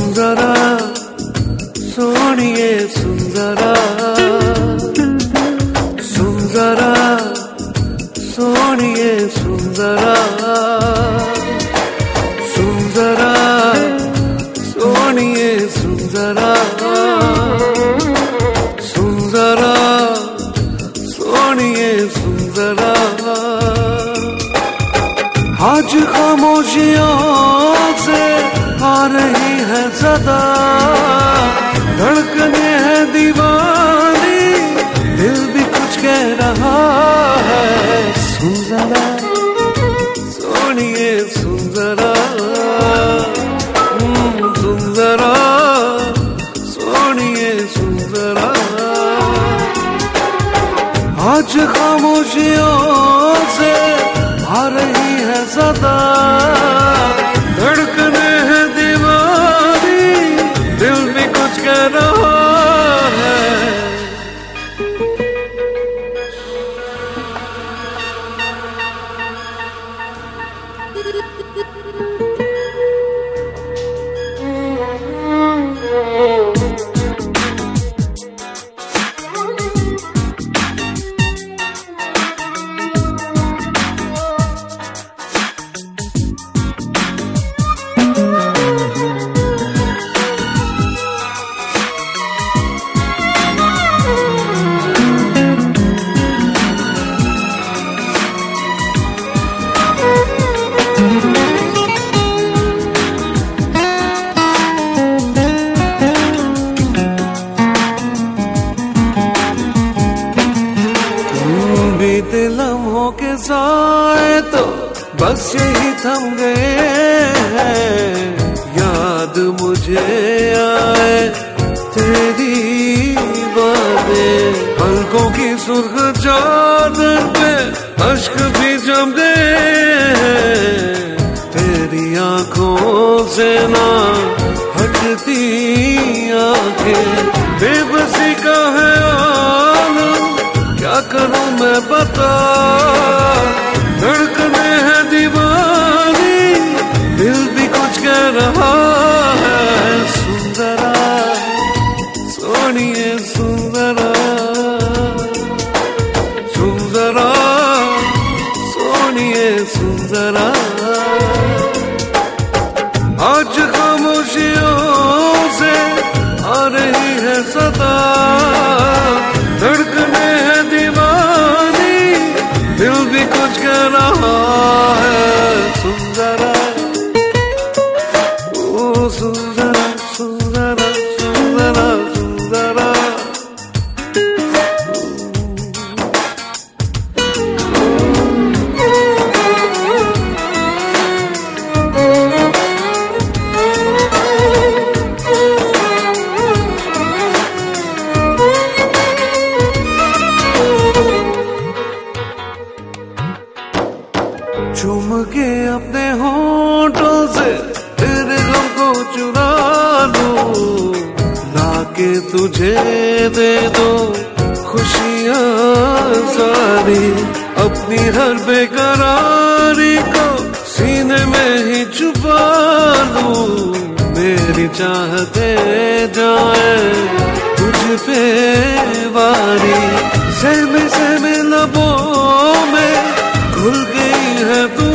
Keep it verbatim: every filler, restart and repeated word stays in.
सुंदरा सोनिए सुंदरा सुंदरा सोनिए सुंदरा सुंदरा सोनिए सुंदरा सुंदरा सोनिए सुंदरा आज खामोशियों से आ रही है सदा धड़कने है दीवानी दिल भी कुछ कह रहा है सुंदरा सोनिए सुंदरा सुंदरा सोनिए सुंदरा आज खामोशियों से आ रही है सदा धड़कने है दीवानी दिल भी कुछ कह रहा है बीते लम्हों के साए तो बस यही थम गए हैं याद मुझे आए तेरी बातें पलकों की सुर्ख चादर पे अश्क भी जम गए तेरी आंखों से ना हटती आंखें बेबसी का है आलम क्या करूं मैं बता धड़कने है दीवानी दिल भी कुछ कह रहा है सुंदरा सोनिए सुंदरा सुंदरा सोनिए सुंदरा आज खामोशियों से आ रही है सदा धड़कने है दीवानी दिल भी कुछ कह रहा है सुंदरा ओ सुंदरा सुंदरा सुंदरा सुंदरा चूम के अपने होठों से तेरे गम को चुरा लूं लाके तुझे दे दो खुशियां सारी अपनी हर बेकरारी को सीने में ही छुपा लूं मेरी चाहते जाए तुझ पे वारी सहमे सहमे लबों में घुल गई है तू